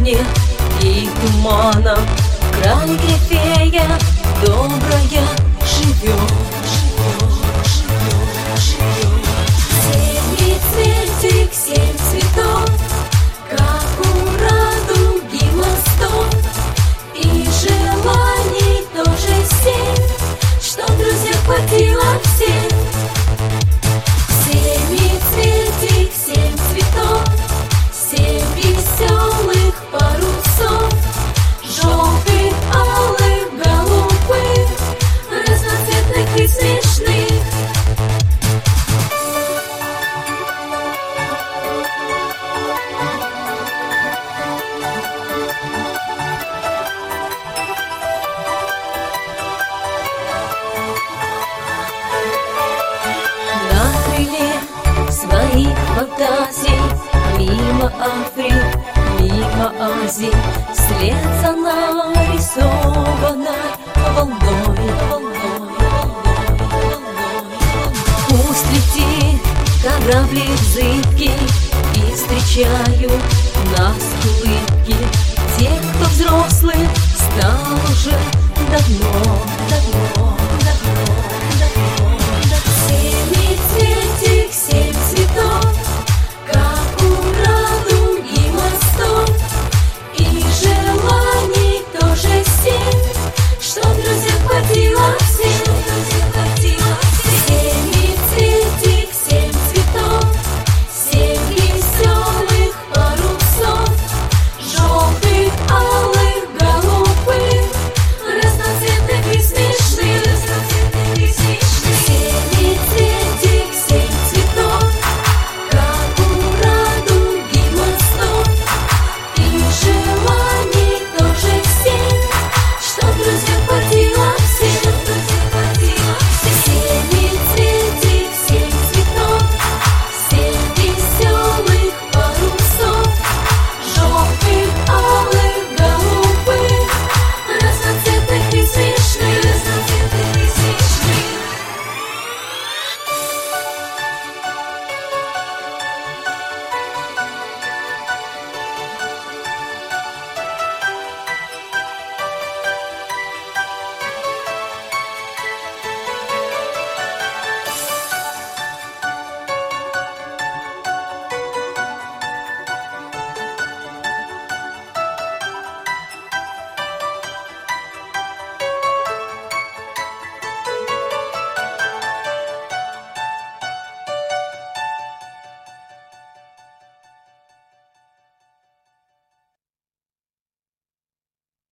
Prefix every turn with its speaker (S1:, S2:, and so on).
S1: сне и тумана в край, где фея добрая живет. Семицветик, 7 цветов, как у радуги мостов, и желаний тоже 7, что друзья хватило всем. Семицветик, 7 цветов, 7 веселых парусов, желтых, алых, голубых, разноцветных и смешных. Своих фантазий мимо Африк, мимо Азий, след за нарисованной волной. Пусть летит кораблик зыбкий, и встречают нас улыбки тех, кто взрослым стал уже давно.